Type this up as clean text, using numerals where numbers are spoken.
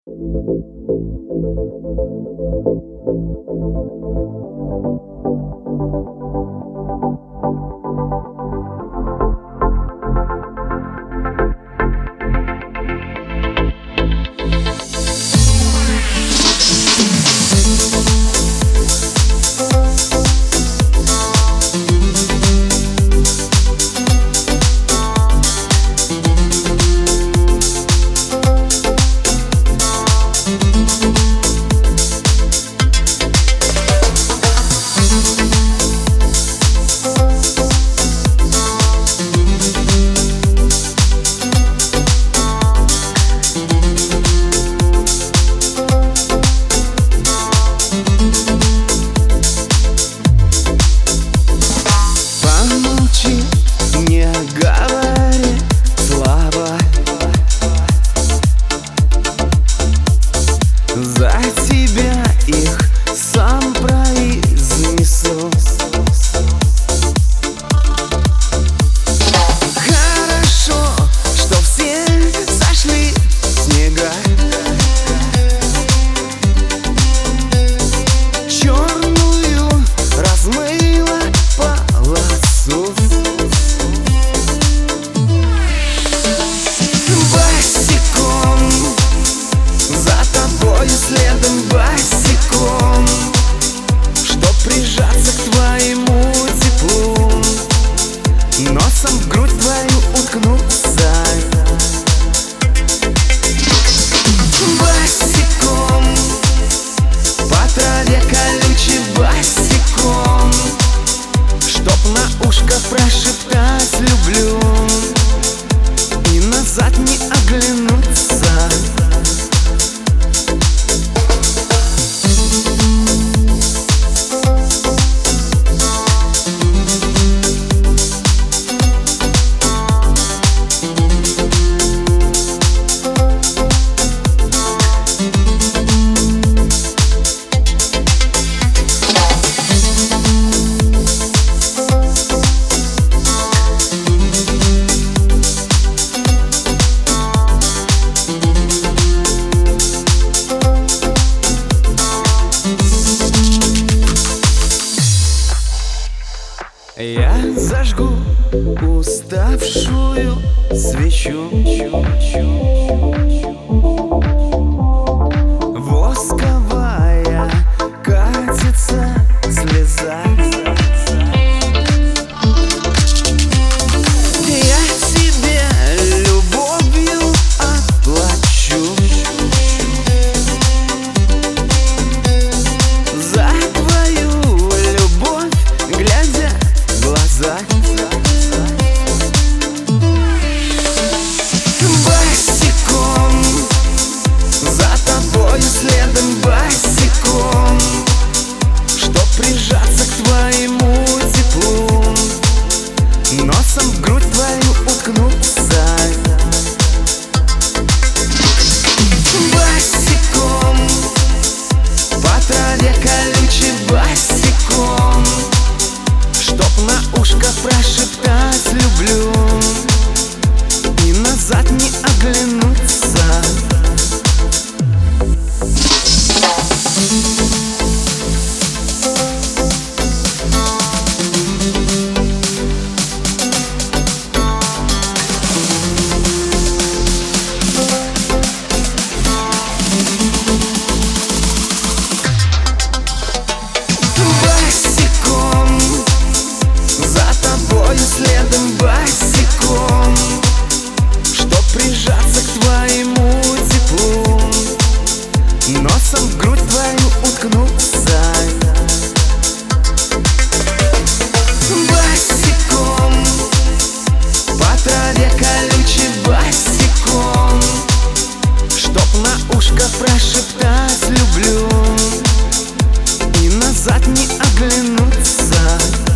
Носом в грудь твою уткнуться, босиком по траве колючей, босиком, чтоб на ушко прошептать люблю и назад не оглянуться. Я зажгу уставшую свечу, восковая катится слеза. Я тебе любовью отплачу за твою любовь, глядя в глаза. Босиком за тобою следом, босиком, чтоб прижаться к твоему теплу, носом в грудь твою уткнуться. Босиком по траве колючей, босиком, чтоб на ушко прошептать люблю и назад не оглянуться. Босиком за тобою следом, босиком, чтоб прижаться к твоему теплу, носом в грудь твою уткнуться. Босиком по траве колючей, босиком, чтоб на ушко прошептать люблю и назад не оглянуться.